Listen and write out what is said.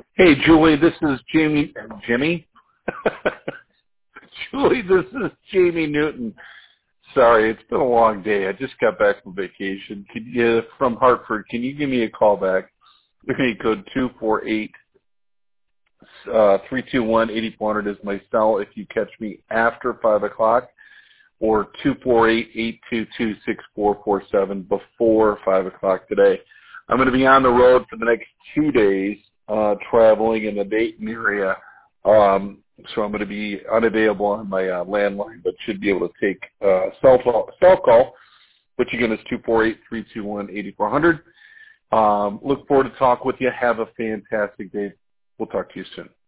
Hey, Julie, this is Jimmy? Julie, this is Jamie Newton. Sorry, it's been a long day. I just got back from vacation. From Hartford, can you give me a call back? Okay, code 248-321-8400 is my cell if you catch me after 5 o'clock, or 248-822-6447 before 5 o'clock today. I'm going to be on the road for the next 2 days, traveling in the Dayton area. So I'm going to be unavailable on my landline, but should be able to take cell call, which again is 248-321-8400. Look forward to talk with you. Have a fantastic day. We'll talk to you soon.